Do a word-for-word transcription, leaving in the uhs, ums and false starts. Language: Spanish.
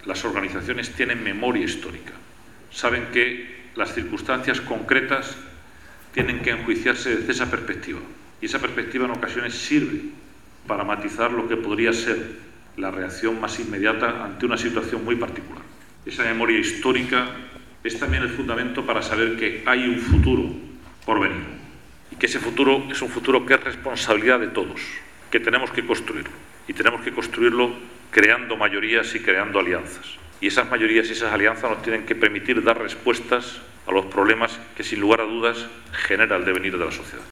las organizaciones tienen memoria histórica. Saben que las circunstancias concretas tienen que enjuiciarse desde esa perspectiva. Y esa perspectiva en ocasiones sirve para matizar lo que podría ser la reacción más inmediata ante una situación muy particular. Esa memoria histórica es también el fundamento para saber que hay un futuro por venir. Y que ese futuro es un futuro que es responsabilidad de todos, que tenemos que construirlo. Y tenemos que construirlo creando mayorías y creando alianzas. Y esas mayorías y esas alianzas nos tienen que permitir dar respuestas a los problemas que, sin lugar a dudas, genera el devenir de la sociedad.